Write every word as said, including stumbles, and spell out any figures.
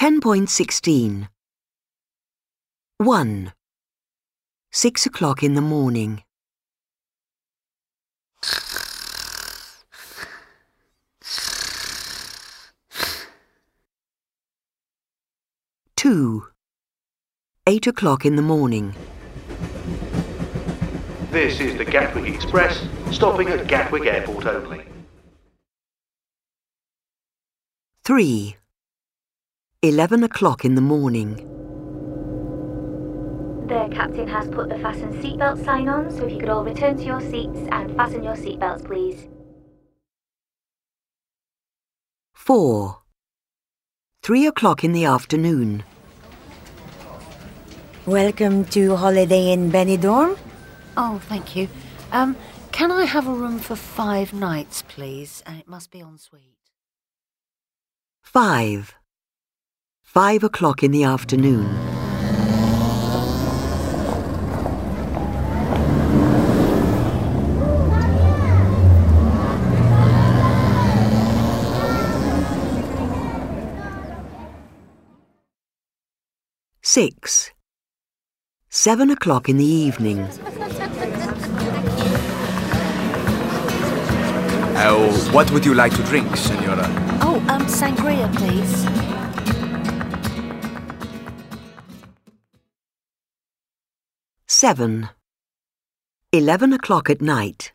ten point sixteen. one. Six o'clock in the morning. two. Eight o'clock in the morning. This is the Gatwick Express, stopping at Gatwick Airport only. three. Eleven o'clock in the morning. The captain has put the fasten seatbelt sign on, so if you could all return to your seats and fasten your seatbelts, please. four. Three o'clock in the afternoon. Welcome to Holiday Inn Benidorm. Oh, thank you. Um, can I have a room for five nights, please? And it must be en suite. five. Five o'clock in the afternoon. six. Seven o'clock in the evening. Oh, what would you like to drink, Senora? Oh, um, sangria, please. seven. Eleven o'clock at night.